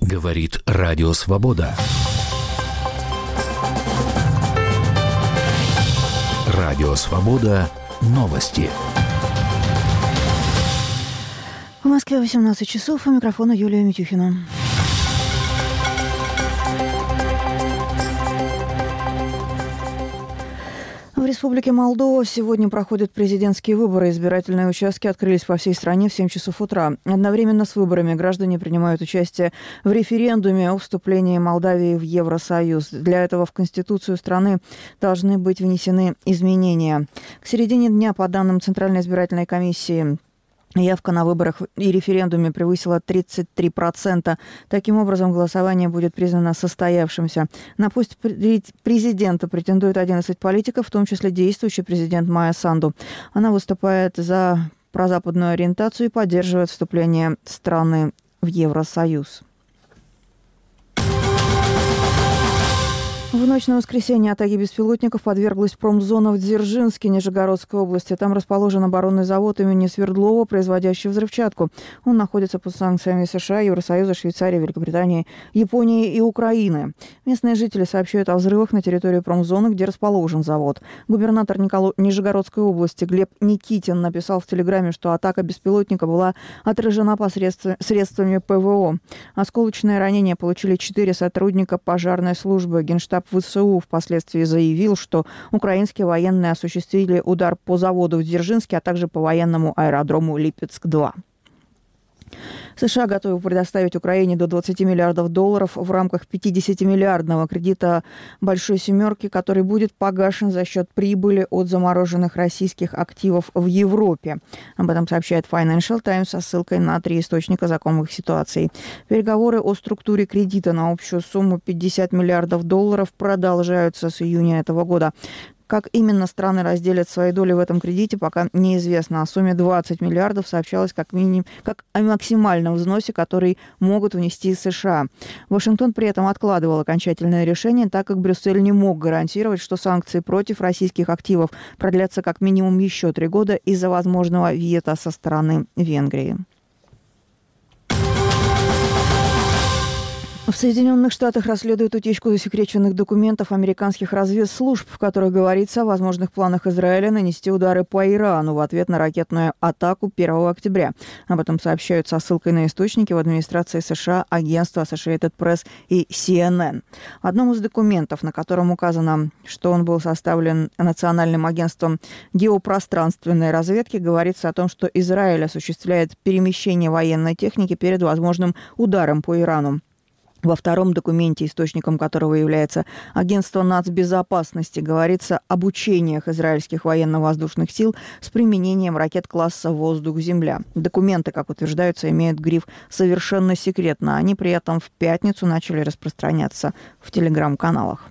Говорит Радио Свобода. Радио Свобода. Новости. В Москве 18 часов. У микрофона Юлия Митюхина. В Республике Молдова сегодня проходят президентские выборы. Избирательные участки открылись по всей стране в 7 часов утра. Одновременно с выборами граждане принимают участие в референдуме о вступлении Молдавии в Евросоюз. Для этого в Конституцию страны должны быть внесены изменения. К середине дня, по данным Центральной избирательной комиссии, явка на выборах и референдуме превысила 33%. Таким образом, голосование будет признано состоявшимся. На пост президента претендует 11 политиков, в том числе действующий президент Майя Санду. Она выступает за прозападную ориентацию и поддерживает вступление страны в Евросоюз. В ночь на воскресенье атаке беспилотников подверглась промзона в Дзержинске, Нижегородской области. Там расположен оборонный завод имени Свердлова, производящий взрывчатку. Он находится под санкциями США, Евросоюза, Швейцарии, Великобритании, Японии и Украины. Местные жители сообщают о взрывах на территории промзоны, где расположен завод. Губернатор Нижегородской области Глеб Никитин написал в Телеграме, что атака беспилотника была отражена средствами ПВО. Осколочное ранение получили 4 сотрудника пожарной службы. Генштаб ВСУ впоследствии заявил, что украинские военные осуществили удар по заводу в Дзержинске, а также по военному аэродрому Липецк-2. США готовы предоставить Украине до $20 миллиардов в рамках 50-миллиардного кредита «Большой семерки», который будет погашен за счет прибыли от замороженных российских активов в Европе. Об этом сообщает Financial Times со ссылкой на 3 источника знакомых ситуаций. Переговоры о структуре кредита на общую сумму $50 миллиардов продолжаются с июня этого года. Как именно страны разделят свои доли в этом кредите, пока неизвестно. О сумме 20 миллиардов сообщалось как о максимальном взносе, который могут внести США. Вашингтон при этом откладывал окончательное решение, так как Брюссель не мог гарантировать, что санкции против российских активов продлятся как минимум еще 3 года из-за возможного вето со стороны Венгрии. В Соединенных Штатах расследуют утечку засекреченных документов американских разведслужб, в которых говорится о возможных планах Израиля нанести удары по Ирану в ответ на ракетную атаку 1 октября. Об этом сообщают со ссылкой на источники в администрации США, агентства Associated Press и CNN. В одном из документов, на котором указано, что он был составлен Национальным агентством геопространственной разведки, говорится о том, что Израиль осуществляет перемещение военной техники перед возможным ударом по Ирану. Во втором документе, источником которого является Агентство нацбезопасности, говорится об учениях израильских военно-воздушных сил с применением ракет класса «Воздух-Земля». Документы, как утверждается, имеют гриф «совершенно секретно». Они при этом в пятницу начали распространяться в телеграм-каналах.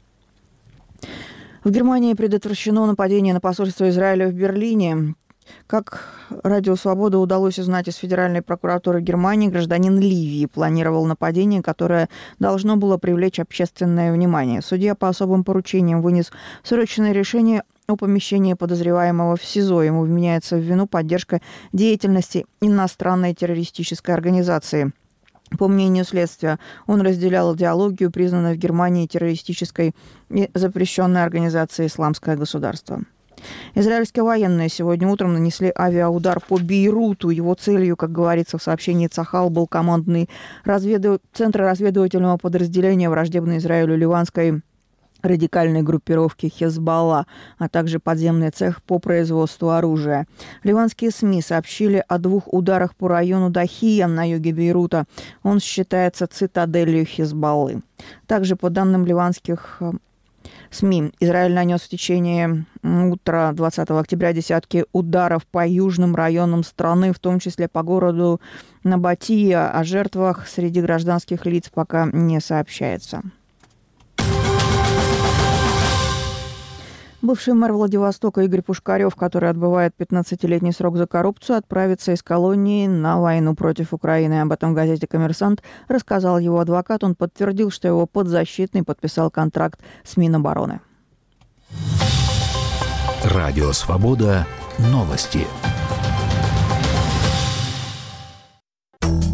В Германии предотвращено нападение на посольство Израиля в Берлине. Как Радио Свобода удалось узнать из Федеральной прокуратуры Германии, гражданин Ливии планировал нападение, которое должно было привлечь общественное внимание. Судья по особым поручениям вынес срочное решение о помещении подозреваемого в СИЗО. Ему вменяется в вину поддержка деятельности иностранной террористической организации. По мнению следствия, он разделял идеологию, признанной в Германии террористической и запрещенной организацией «Исламское государство». Израильские военные сегодня утром нанесли авиаудар по Бейруту. Его целью, как говорится в сообщении Цахал, был командный центр разведывательного подразделения враждебной Израилю ливанской радикальной группировки Хезболла, а также подземный цех по производству оружия. Ливанские СМИ сообщили о 2 ударах по району Дахия на юге Бейрута. Он считается цитаделью Хезболлы. Также, по данным ливанских СМИ, Израиль нанес в течение утра 20 октября десятки ударов по южным районам страны, в том числе по городу Набатия. О жертвах среди гражданских лиц пока не сообщается. Бывший мэр Владивостока Игорь Пушкарев, который отбывает 15-летний срок за коррупцию, отправится из колонии на войну против Украины. Об этом в газете «Коммерсант» рассказал его адвокат. Он подтвердил, что его подзащитный подписал контракт с Минобороны. Радио «Свобода». Новости.